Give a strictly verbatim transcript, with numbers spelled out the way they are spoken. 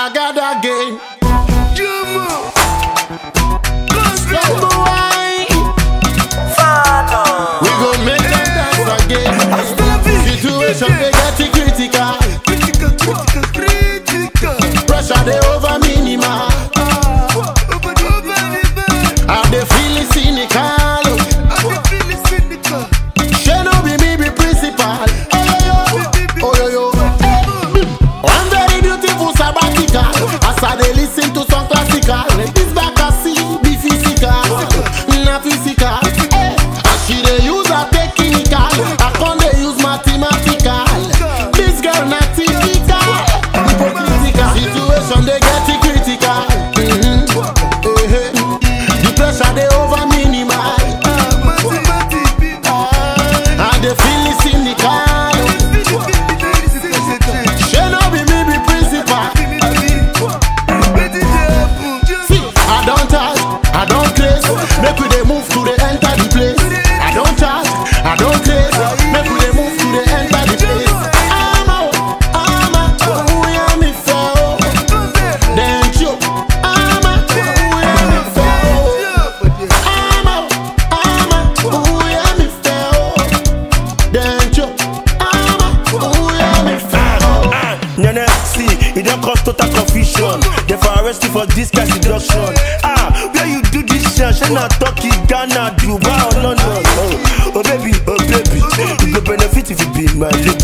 got again. Jumbo. Jumbo wine. We gon' make them dance again. Situation they get it critical. Critical, critical, critical. Pressure they over minimal. How they feeling cynical. I feel it cynical. She no be me be principal. Oh yo yo. One very beautiful sabbatical. As I dey listen to some classical. This back I see be physical, not physical. And she dey use her technical. I can't dey use mathematical. This girl not typical. Hypocritical. Situation they get it critical. Mm-hmm. Eh, eh. The pressure they over minimal. And they feel it cynical. She no be me be principal. See, I don't charge, I don't craze. Make we dey move to the enter the place. I don't charge, I don't craze. Make we dey move to the enter the place. I'm out, I'm out, oh yeah me fell. Then you, I'm out, oh yeah me fell. I'm out, I'm out, oh yeah me fell. Then you, I'm out, oh yeah me fell. Nene, see, it don't cause total confusion. They for arrest you for this kind seduction. Ah, where you do this shit? She not talking Ghana, Dubai or London. Oh, oh baby, oh baby, you go benefit if you be my lady.